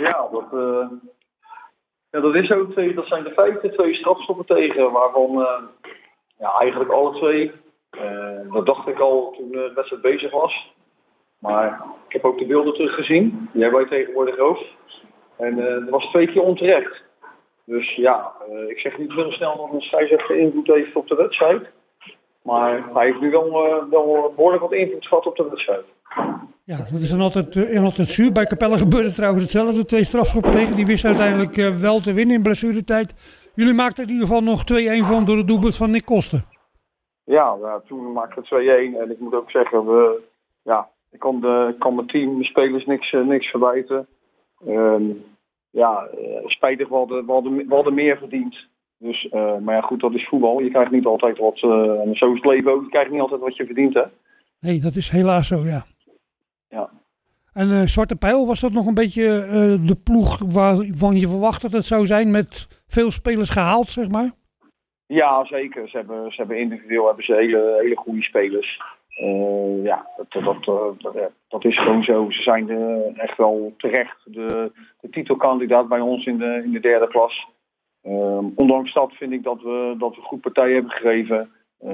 Ja, dat is ook dat zijn de feiten. 2 strafschoppen tegen, waarvan eigenlijk alle 2. Dat dacht ik al toen de wedstrijd bezig was. Maar ik heb ook de beelden teruggezien. Die hebben wij tegenwoordig ook. En dat was 2 keer onterecht. Dus ja, ik zeg niet heel snel dat een scheidsrechter invloed heeft op de wedstrijd. Maar hij heeft nu wel behoorlijk wat invloed gehad op de wedstrijd. Ja, dat is dan altijd zuur. Bij Capelle gebeurde trouwens hetzelfde. 2 strafschoppen tegen. Die wisten uiteindelijk wel te winnen in blessuretijd. Jullie maakten in ieder geval nog 2-1 van door het doelpunt van Nick Koster. Ja, toen maakte we 2-1. En ik moet ook zeggen, ik kan mijn team, de spelers niks verwijten. Spijtig, we hadden meer verdiend. Dus, maar ja, goed, dat is voetbal. Je krijgt niet altijd wat, en zo is het leven ook, je krijgt niet altijd wat je verdient, hè. Nee, dat is helaas zo, ja. Ja. En Zwarte Pijl, was dat nog een beetje de ploeg waarvan je verwacht dat het zou zijn met veel spelers gehaald, zeg maar? Ja, zeker. Ze hebben individueel hele goede spelers. Dat is gewoon zo. Ze zijn echt wel terecht de titelkandidaat bij ons in de derde klas. Ondanks dat vind ik dat we goed partij hebben gegeven.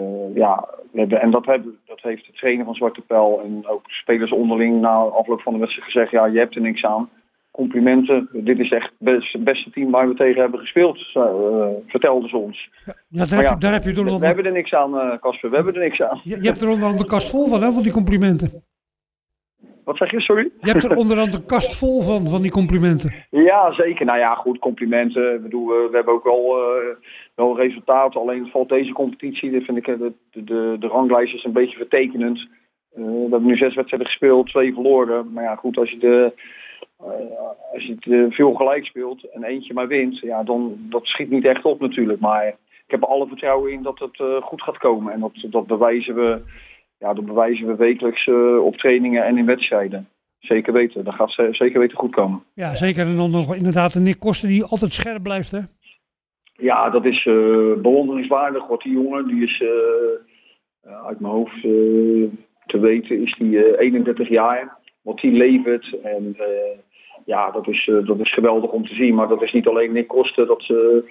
Dat heeft de trainer van Zwarte Pijl en ook spelers onderling na afloop van de wedstrijd gezegd: ja, je hebt er niks aan. Complimenten. Dit is echt het beste team waar we tegen hebben gespeeld, vertelden ze ons. Ja, daar heb je we hebben er niks aan, Casper. We hebben er niks aan. Je hebt er onder andere de kast vol van, hè, van die complimenten. Wat zeg je, sorry? Je hebt er onder andere de kast vol van die complimenten. Ja, zeker. Nou ja, goed, complimenten. Ik bedoel, we hebben ook wel resultaten. Alleen valt deze competitie, dit vind ik, de ranglijst is een beetje vertekenend. We hebben nu 6 wedstrijden gespeeld, 2 verloren. Maar ja, goed, als je veel gelijk speelt en eentje maar wint, ja, dan dat schiet niet echt op natuurlijk. Maar ik heb er alle vertrouwen in dat het goed gaat komen. En dat bewijzen we wekelijks op trainingen en in wedstrijden. Zeker weten. Dat gaat zeker weten goed komen. Ja, zeker. En dan nog inderdaad een Nick Koster die altijd scherp blijft, hè? Ja, dat is bewonderingswaardig. Wat die jongen, die is uit mijn hoofd te weten, is die 31 jaar. Wat die levert. En dat is geweldig om te zien. Maar dat is niet alleen Nick Koster. Dat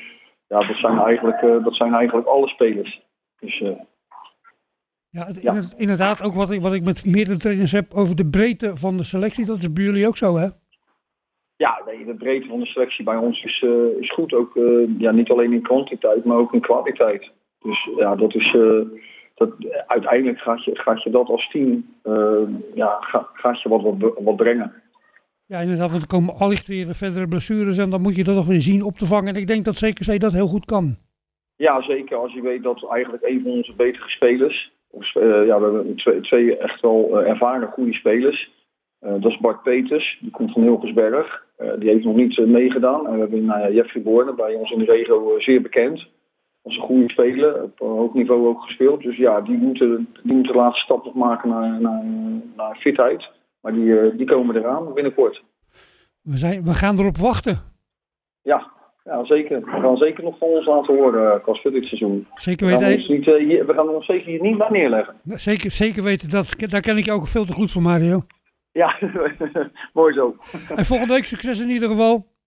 zijn eigenlijk alle spelers. Dus... Inderdaad, ook wat ik met meerdere trainers heb over de breedte van de selectie, dat is bij jullie ook zo, hè? Ja, nee, de breedte van de selectie bij ons is goed. Ook niet alleen in kwantiteit, maar ook in kwaliteit. Dus ja, dat is... uiteindelijk gaat je dat als team gaat je wat brengen. Ja, inderdaad, want er komen allicht weer verdere blessures en dan moet je dat nog weer zien op te vangen. En ik denk dat CKC dat heel goed kan. Ja, zeker. Als je weet dat eigenlijk een van onze betere spelers... we hebben twee echt wel ervaren goede spelers. Dat is Bart Peters, die komt van Hilgersberg. Die heeft nog niet meegedaan. En we hebben Jeffrey Boorne, bij ons in de regio zeer bekend. Als een goede speler, op hoog niveau ook gespeeld. Dus ja, die moeten de laatste stap nog maken naar fitheid. Maar die komen eraan binnenkort. We gaan erop wachten. Ja, zeker. We gaan zeker nog van ons laten horen, Casper, dit seizoen. Zeker weten. We gaan ons zeker hier niet bij neerleggen. Zeker weten, daar ken ik je ook veel te goed voor, Mario. Ja, mooi zo. En volgende week succes in ieder geval.